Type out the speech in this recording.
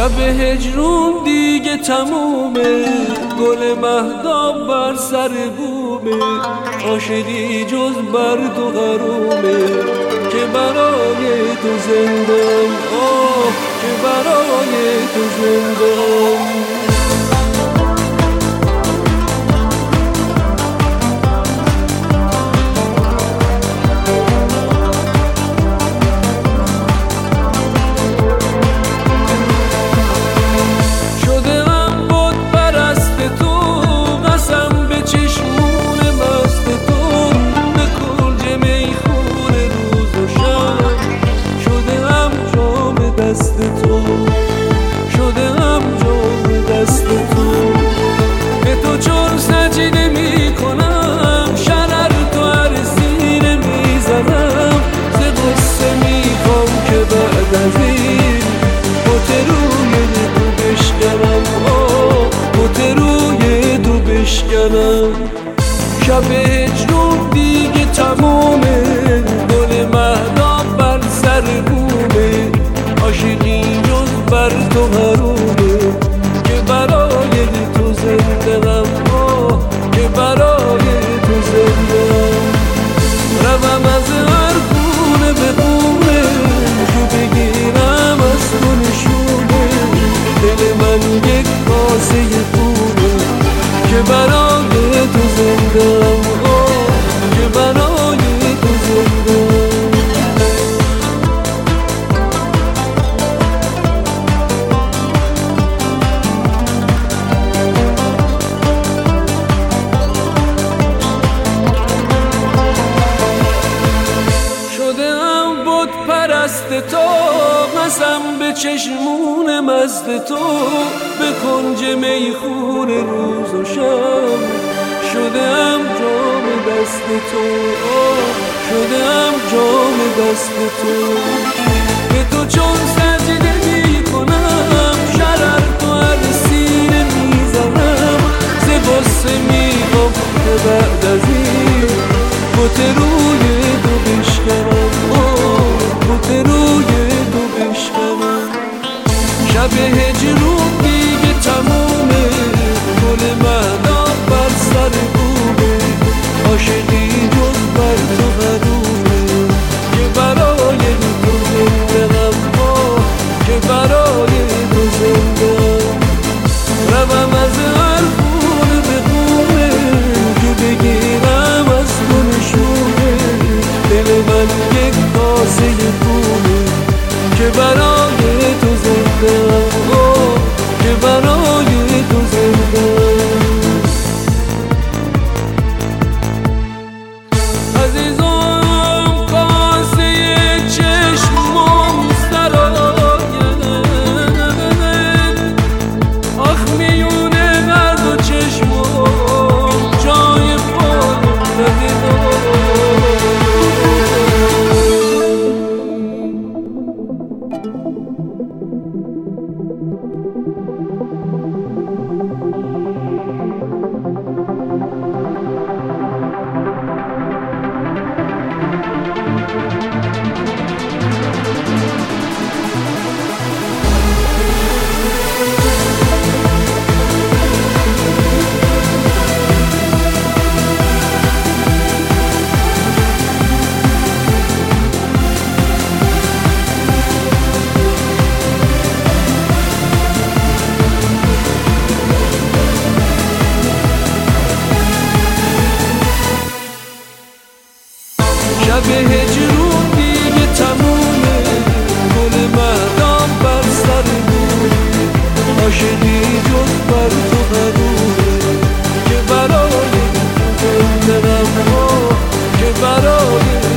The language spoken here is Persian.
شب هجرون دیگه تمومه، گل مهتاب بر سر بومه، عاشقی جز بر تو غرومه که برای تو زندم، آه که برای تو زندم. شدم جام دست تو، به تو چون سجده می کنم، شرر تو هر سینه می زنم، ز غصه می خوام که بعد از این بت روی تو بشکنم، بت روی تو بشکنم. شب هجرون دیگه تمومه، گل مهتاب بر سر بومه، عاشقی جز بر تو حرومه که برای تو زندم، که برای تو زندم. روم از هر خونه به خونه، که بگیرم از تو نشونه، دل من یک کاسه خونه که برای تو زندم، که برای تو زندم. تو قسم به چشمون مست تو، به کنج میخون روز و شب، شدم جام دست تو، شدم جام دست تو. به تو چون سجده می کنم، شرر تو هر سینه می زنم، ز غصه می خوام که بعد از این بت روی تو بشکنم، بت روی تو بشکنم. شب هجرون دیگه تمومه، گل مهتاب بر سر بومه، عاشقی جز بر تو غرومه که برای تو زندم، که برای تو زندم. روم از هر خونه به خونه، که بگیرم از تو نشونه، دل من یک کاسه خونه که برای تو زندم، که برای تو زندم. عزیزم کاسه چشمم سراید، آخ میونه درد و چشمم جای پا ندیدم. شب هجرون دیگه تمومه، گل مهتاب بر سر بومه، عاشقی جز بر تو غرومه که برای تو زندم، که برای